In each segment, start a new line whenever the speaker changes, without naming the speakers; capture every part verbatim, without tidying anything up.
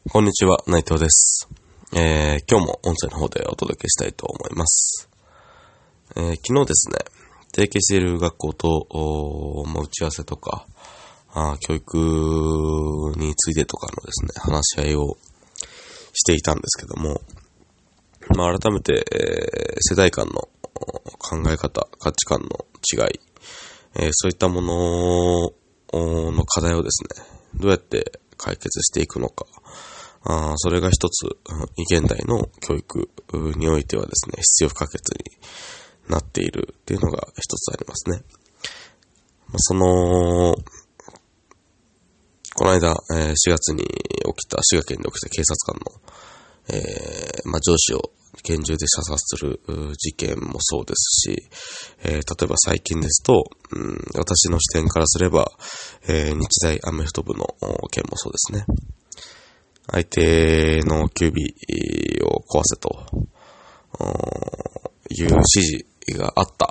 こんにちは、内藤です。えー、今日も音声の方でお届けしたいと思います。えー、昨日ですね、提携している学校と、まあ、打ち合わせとかあ、教育についてとかのですね、話し合いをしていたんですけども、まあ、改めて、えー、世代間の考え方、価値観の違い、えー、そういったものの課題をですね、どうやって解決していくのか、あそれが一つ、現代の教育においてはですね、必要不可欠になっているっていうのが一つありますね。まあ、その、この間、えー、しがつに起きた、滋賀県で起きた警察官の、えー、まあ、上司を拳銃で射殺する事件もそうですし、えー、例えば最近ですと、うん、私の視点からすれば、えー、日大アメフト部の件もそうですね。相手のキュービーを壊せという指示があった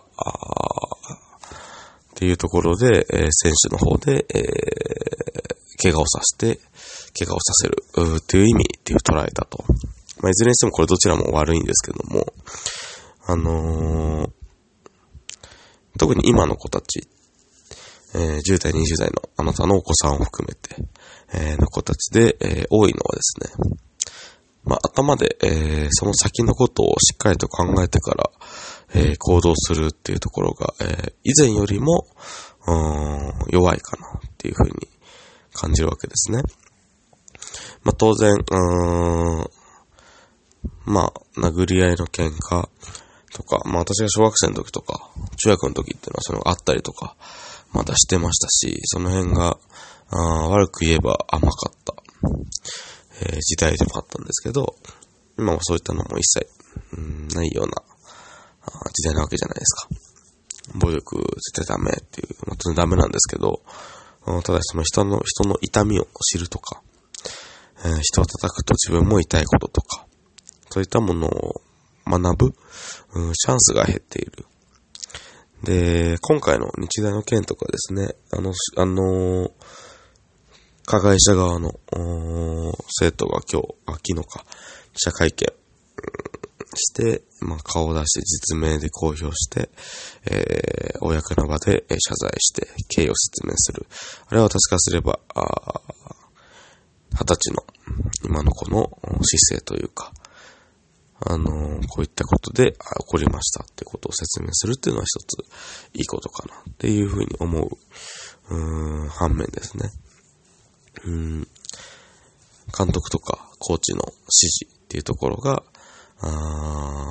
っていうところで、えー、選手の方で、えー、怪我をさせて、怪我をさせるっていう意味っていう捉えたと。まあ、いずれにしてもこれどちらも悪いんですけども、あのー、特に今の子たち、えー、じゅう代、にじゅう代のあなたのお子さんを含めて、えー、の子たちで、えー、多いのはですね、まあ、頭で、えー、その先のことをしっかりと考えてから、えー、行動するっていうところが、えー、以前よりも、うーん、弱いかなっていうふうに感じるわけですね。まあ、当然、うーん、まあ、殴り合いの喧嘩とか、まあ、私が小学生の時とか、中学の時っていうのはそれがあったりとか、まだしてましたし、その辺が、あ悪く言えば甘かった、えー、時代でもあったんですけど、今はそういったのも一切、うん、ないような時代なわけじゃないですか。暴力絶対ダメっていう、本当にダメなんですけど、ただその人の、人の痛みを知るとか、えー、人を叩くと自分も痛いこととか、そういったものを学ぶ、うん、チャンスが減っている。で、今回の日大の件とかですね、あの、あの、加害者側の生徒が今日、あ、昨日か、記者会見して、まあ、顔を出して実名で公表して、えー、公の場で謝罪して経緯を説明する。あれは私からすれば、二十歳の今の子の姿勢というか、あのー、こういったことで起こりましたってことを説明するっていうのは一ついいことかなっていうふうに思う、うーん、反面ですね。うーん、監督とかコーチの指示っていうところが、あ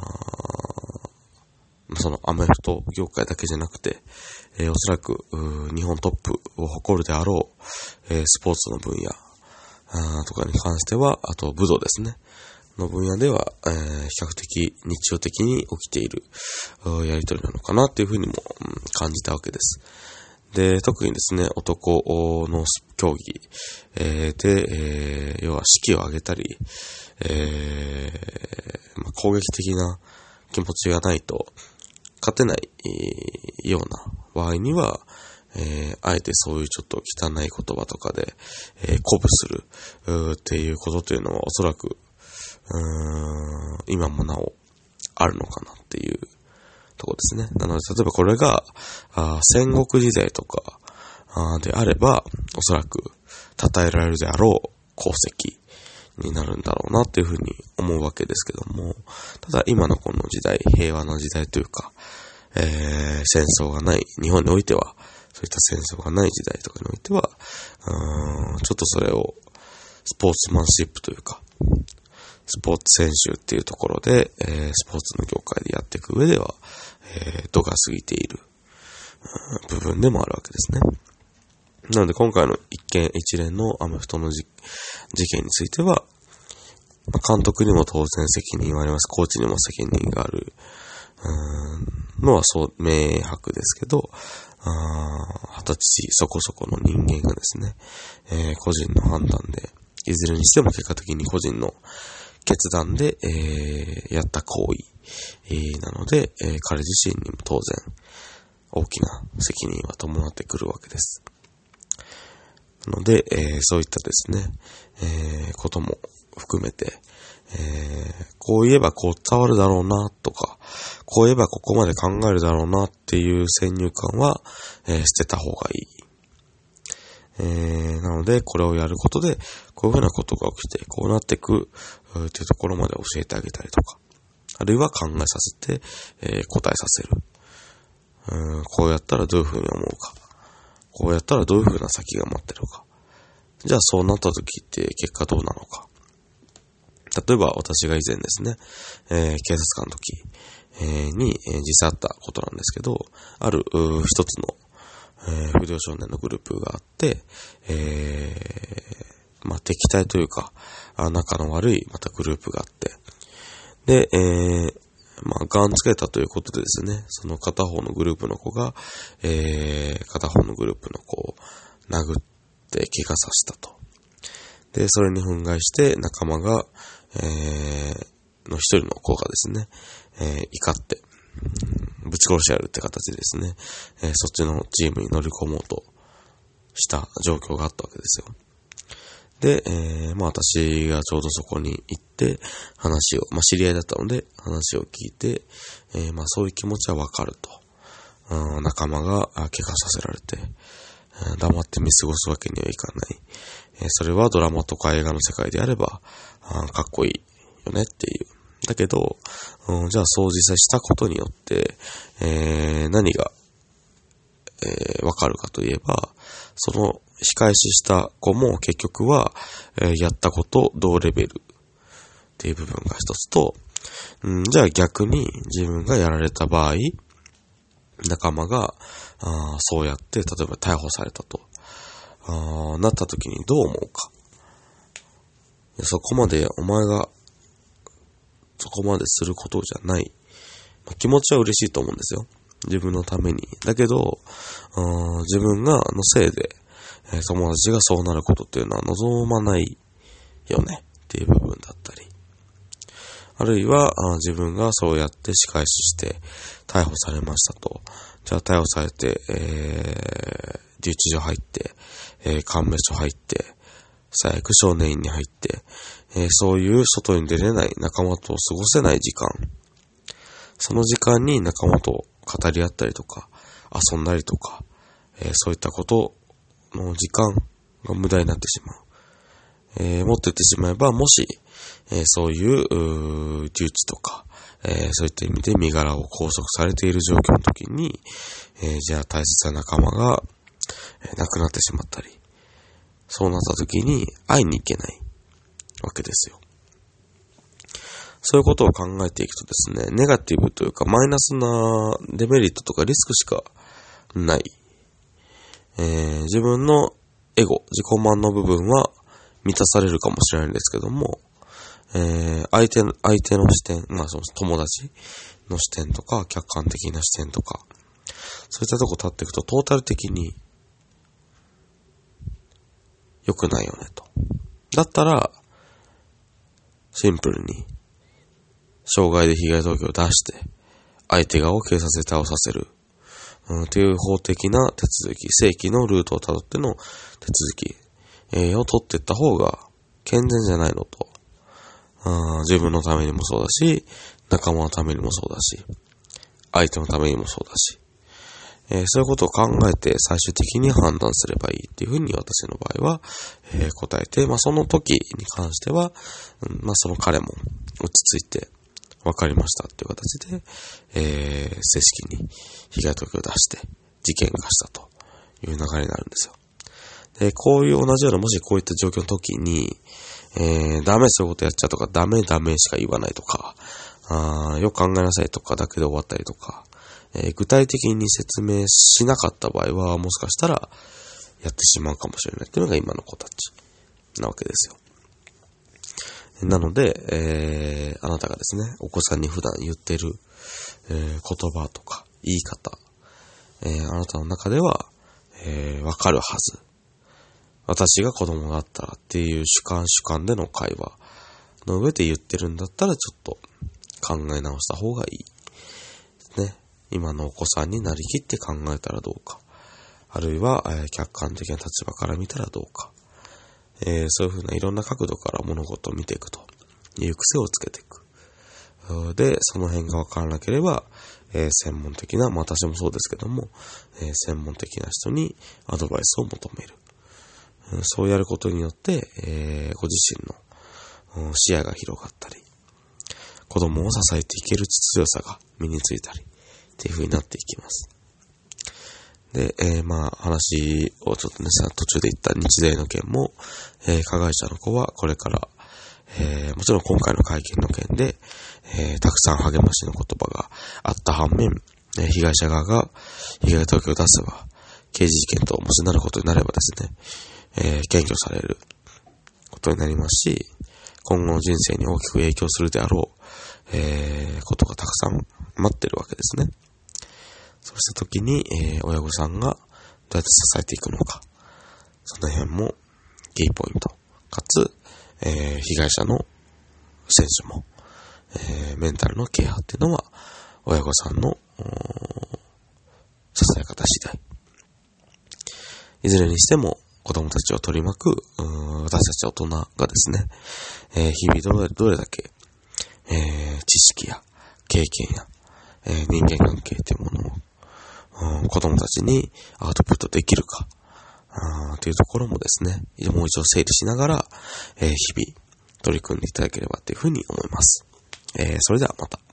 そのアメフト業界だけじゃなくて、えー、おそらく日本トップを誇るであろう、えー、スポーツの分野あとかに関しては、あと武道ですねの分野では、えー、比較的日常的に起きているやり取りなのかなっていうふうにも、うん、感じたわけです。で、特にですね、男の競技、えー、で、えー、要は士気を上げたり、えーまあ、攻撃的な気持ちがないと勝てない、えー、ような場合には、えー、あえてそういうちょっと汚い言葉とかで、えー、鼓舞するっていうことというのはおそらくうーん今もなおあるのかなっていうとこですね。なので、例えばこれが、あ戦国時代とかあであれば、おそらく称えられるであろう功績になるんだろうなっていうふうに思うわけですけども、ただ今のこの時代、平和な時代というか、えー、戦争がない、日本においては、そういった戦争がない時代とかにおいては、うーんちょっとそれをスポーツマンシップというか、スポーツ選手っていうところで、えー、スポーツの業界でやっていく上では、えー、度が過ぎている、うん、部分でもあるわけですね。なので今回の一件一連のアメフトの事件については、まあ、監督にも当然責任はあります。コーチにも責任がある、うーんのはそう明白ですけど、二十歳そこそこの人間がですね、えー、個人の判断で、いずれにしても結果的に個人の決断で、えー、やった行為、えー、なので、えー、彼自身にも当然大きな責任は伴ってくるわけです。なので、えー、そういったですね、えー、ことも含めて、えー、こう言えばこう伝わるだろうなとか、こう言えばここまで考えるだろうなっていう先入観は、えー、捨てた方がいい。えー、なので、これをやることで、こういうふうなことが起きて、こうなっていく、というところまで教えてあげたりとか、あるいは考えさせて、えー、答えさせる。うん、こうやったらどういうふうに思うか。こうやったらどういうふうな先が待ってるか。じゃあそうなった時って結果どうなのか。例えば私が以前ですね、えー、警察官の時、えー、に、えー、実際あったことなんですけど、ある一つの、えー、不良少年のグループがあって、えー、まあ、敵対というか、仲の悪いまたグループがあって、で、えー、まあ、ガンつけたということでですね、その片方のグループの子が、えー、片方のグループの子を殴って怪我させたと。で、それに憤慨して仲間が、えー、の一人の子がですね、えー、怒って、ぶち殺しやるって形でですね、えー、そっちのチームに乗り込もうとした状況があったわけですよ。で、えー、まあ私がちょうどそこに行って話を、まあ知り合いだったので話を聞いて、えー、まあそういう気持ちはわかると。うん、仲間が怪我させられて、えー、黙って見過ごすわけにはいかない。えー、それはドラマとか映画の世界であれば、あかっこいいよねっていう。だけど、うん、じゃあそう実際したことによって、えー、何が、えー、わかるかといえば、その仕返しした子も結局は、えー、やったこと同レベルっていう部分が一つと、うん、じゃあ逆に自分がやられた場合、仲間があそうやって例えば逮捕されたとあなった時にどう思うか。そこまでお前がそこまですることじゃない。まあ、気持ちは嬉しいと思うんですよ。自分のために。だけど、自分がのせいで、えー、友達がそうなることっていうのは望まないよねっていう部分だったり。あるいは自分がそうやって仕返しして逮捕されましたと。じゃあ逮捕されて、えー、留置所入って、えー、鑑別所入って、最悪少年院に入って、えー、そういう外に出れない仲間と過ごせない時間。その時間に仲間と語り合ったりとか、遊んだりとか、えー、そういったことの時間が無駄になってしまう。えー、持っていってしまえば、もし、えー、そういう、うー、留置とか、えー、そういった意味で身柄を拘束されている状況の時に、えー、じゃあ大切な仲間が、えー、亡くなってしまったり、そうなった時に会いに行けないわけですよ。そういうことを考えていくとですね、ネガティブというかマイナスなデメリットとかリスクしかない。えー、自分のエゴ、自己満の部分は満たされるかもしれないんですけども、えー、相手の、相手の視点、まあその友達の視点とか、客観的な視点とか、そういったとこ立っていくとトータル的に良くないよねと。だったら、シンプルに、傷害で被害届を出して、相手側を警察で逮捕させる。うん、という法的な手続き、正規のルートをたどっての手続き、えー、を取っていった方が健全じゃないのと。あ自分のためにもそうだし、仲間のためにもそうだし、相手のためにもそうだし、えー、そういうことを考えて最終的に判断すればいいっていうふうに私の場合は、えー、答えて、まあその時に関しては、うん、まあその彼も落ち着いて分かりましたっていう形で、えー、正式に被害届を出して事件化したという流れになるんですよ。で、こういう同じような、もしこういった状況の時に、えー、ダメそういうことやっちゃうとか、ダメダメしか言わないとか、あよく考えなさいとかだけで終わったりとか、えー、具体的に説明しなかった場合は、もしかしたらやってしまうかもしれないっていうのが今の子たちなわけですよ。なので、えー、あなたがですね、お子さんに普段言ってる、えー、言葉とか言い方、えー、あなたの中では、えー、わかるはず。私が子供だったらっていう主観主観での会話の上で言ってるんだったらちょっと考え直した方がいい。ね。今のお子さんになりきって考えたらどうか。あるいは、えー、客観的な立場から見たらどうか。 えー、そういうふうないろんな角度から物事を見ていくという癖をつけていく。で、その辺がわからなければ、えー、専門的な、まあ私もそうですけども、えー、専門的な人にアドバイスを求める。うん、そうやることによって、えー、ご自身の、うん、視野が広がったり、子供を支えていける強さが身についたり、っていう風になっていきます。で、えー、まあ話をちょっとね、途中で言った日大の件も、えー、加害者の子はこれから、えー、もちろん今回の会見の件で、えー、たくさん励ましの言葉があった反面、えー、被害者側が被害届を出せば、刑事事件ともしなることになればですね、えー、検挙されることになりますし、今後の人生に大きく影響するであろう、えー、ことがたくさん待ってるわけですね。そうした時に、えー、親御さんがどうやって支えていくのか、その辺もキーポイント。かつ、えー、被害者の選手も、えー、メンタルのケアっていうのは親御さんの支え方次第。いずれにしても子供たちを取り巻く私たち大人がですね、えー、日々どれ、どれだけ、えー、知識や経験や、えー、人間関係というものを、うん、子供たちにアウトプットできるかというところもですね、もう一度整理しながら、えー、日々取り組んでいただければというふうに思います。えー、それではまた。